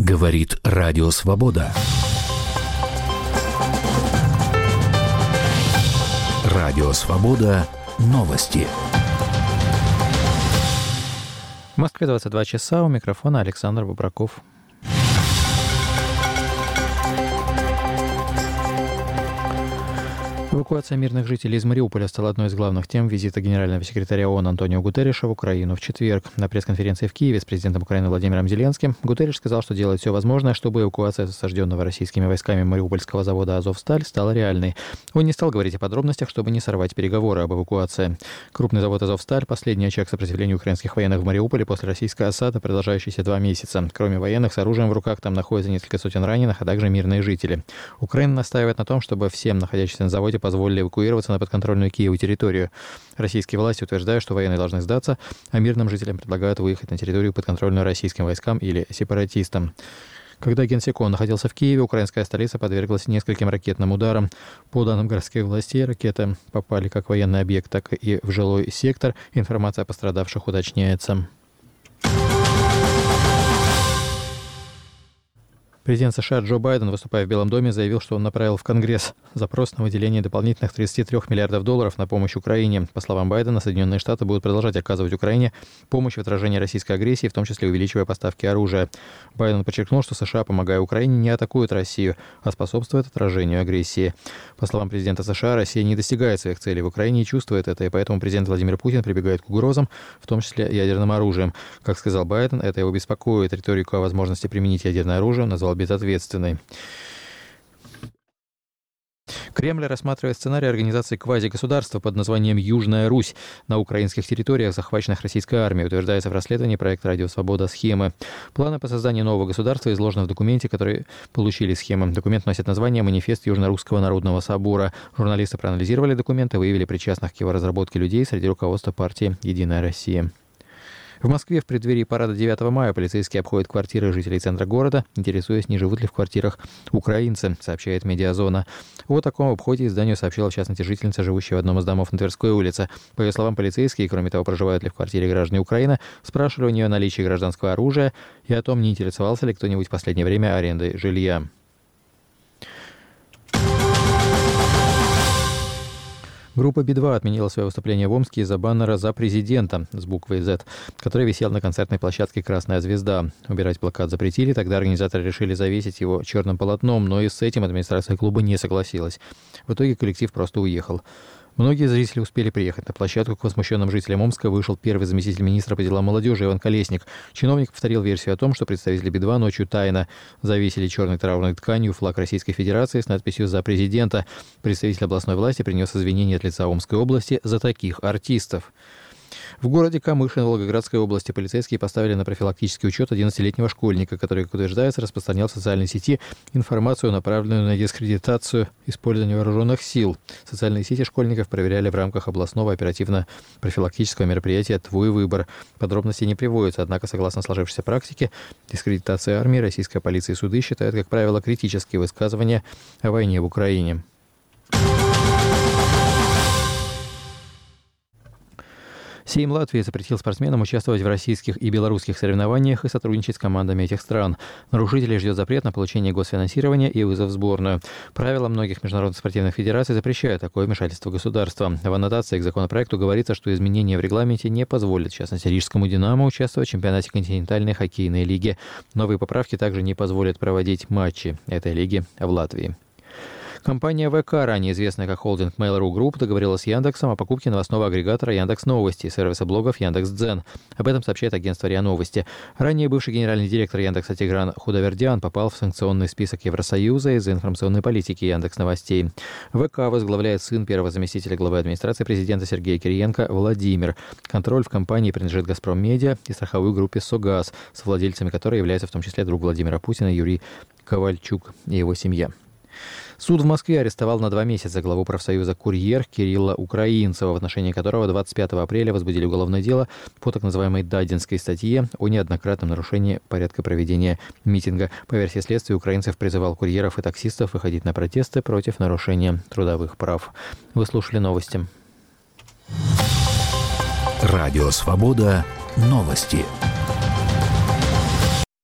Говорит Радио Свобода. Радио Свобода. Новости. В Москве 22 часа. У микрофона Александр Бубраков. Эвакуация мирных жителей из Мариуполя стала одной из главных тем визита генерального секретаря ООН Антонио Гутерриша в Украину в четверг. На пресс-конференции в Киеве с президентом Украины Владимиром Зеленским Гутерриш сказал, что делает все возможное, чтобы эвакуация осажденного российскими войсками мариупольского завода «Азовсталь» стала реальной. Он не стал говорить о подробностях, чтобы не сорвать переговоры об эвакуации. Крупный завод «Азовсталь» – последний очаг сопротивления украинских военных в Мариуполе после российской осады, продолжающейся 2 месяца. Кроме военных с оружием в руках, там находятся несколько сотен раненых, а также мирные жители. Украина настаивает на том, чтобы всем находящимся на заводе позволили эвакуироваться на подконтрольную Киеву территорию. Российские власти утверждают, что военные должны сдаться, а мирным жителям предлагают выехать на территорию, подконтрольную российским войскам или сепаратистам. Когда Генсек ООН находился в Киеве, украинская столица подверглась нескольким ракетным ударам. По данным городских властей, ракеты попали как в военный объект, так и в жилой сектор. Информация о пострадавших уточняется. Президент США Джо Байден, выступая в Белом доме, заявил, что он направил в Конгресс запрос на выделение дополнительных $33 миллиардов на помощь Украине. По словам Байдена, Соединенные Штаты будут продолжать оказывать Украине помощь в отражении российской агрессии, в том числе увеличивая поставки оружия. Байден подчеркнул, что США, помогая Украине, не атакуют Россию, а способствуют отражению агрессии. По словам президента США, Россия не достигает своих целей в Украине и чувствует это, и поэтому президент Владимир Путин прибегает к угрозам, в том числе ядерным оружием. Как сказал Байден, это его беспокоит. Риторику о возможности применить ядерное оружие назвал безответственной. Кремль рассматривает сценарий организации квазигосударства под названием «Южная Русь» на украинских территориях, захваченных российской армией, утверждается в расследовании проекта «Радио Свобода. Схемы». Планы по созданию нового государства изложены в документе, который получили схемы. Документ носит название «Манифест Южно-Русского народного собора». Журналисты проанализировали документы, выявили причастных к его разработке людей среди руководства партии «Единая Россия». В Москве в преддверии парада 9 мая полицейские обходят квартиры жителей центра города, интересуясь, не живут ли в квартирах украинцы, сообщает «Медиазона». О таком обходе изданию сообщила, в частности, жительница, живущая в одном из домов на Тверской улице. По ее словам, полицейские, кроме того, проживают ли в квартире граждане Украины, спрашивали у нее о наличии гражданского оружия и о том, не интересовался ли кто-нибудь в последнее время арендой жилья. Группа Би-2 отменила свое выступление в Омске из-за баннера «За президента» с буквой «Z», который висел на концертной площадке «Красная звезда». Убирать плакат запретили, тогда организаторы решили завесить его черным полотном, но и с этим администрация клуба не согласилась. В итоге коллектив просто уехал. Многие зрители успели приехать на площадку. К возмущенным жителям Омска вышел первый заместитель министра по делам молодежи Иван Колесник. Чиновник повторил версию о том, что представители Би-2 ночью тайно завесили черной траурной тканью флаг Российской Федерации с надписью «За президента». Представитель областной власти принес извинения от лица Омской области за таких артистов. В городе Камышин Волгоградской области полицейские поставили на профилактический учет 11-летнего школьника, который, как утверждается, распространял в социальной сети информацию, направленную на дискредитацию использования вооруженных сил. Социальные сети школьников проверяли в рамках областного оперативно-профилактического мероприятия «Твой выбор». Подробности не приводятся, однако, согласно сложившейся практике, дискредитация армии, российская полиция и суды считают, как правило, критические высказывания о войне в Украине. Сейм Латвии запретил спортсменам участвовать в российских и белорусских соревнованиях и сотрудничать с командами этих стран. Нарушителей ждет запрет на получение госфинансирования и вызов в сборную. Правила многих международных спортивных федераций запрещают такое вмешательство государства. В аннотации к законопроекту говорится, что изменения в регламенте не позволят, в частности, Рижскому «Динамо» участвовать в чемпионате континентальной хоккейной лиги. Новые поправки также не позволят проводить матчи этой лиги в Латвии. Компания ВК, ранее известная как холдинг Mail.ru Group, договорилась с Яндексом о покупке новостного агрегатора Яндекс.Новости и сервиса блогов Яндекс.Дзен. Об этом сообщает агентство РИА Новости. Ранее бывший генеральный директор Яндекса Тигран Худовердян попал в санкционный список Евросоюза из-за информационной политики Яндекс.Новостей. ВК возглавляет сын первого заместителя главы администрации президента Сергея Кириенко Владимир. Контроль в компании принадлежит «Газпром Медиа» и страховой группе «Согаз», с владельцами которой являются в том числе друг Владимира Путина Юрий Ковальчук и его семья. Суд в Москве арестовал на 2 месяца главу профсоюза «Курьер» Кирилла Украинцева, в отношении которого 25 апреля возбудили уголовное дело по так называемой Дадинской статье о неоднократном нарушении порядка проведения митинга. По версии следствия, Украинцев призывал курьеров и таксистов выходить на протесты против нарушения трудовых прав. Вы слушали новости. Радио «Свобода». Новости.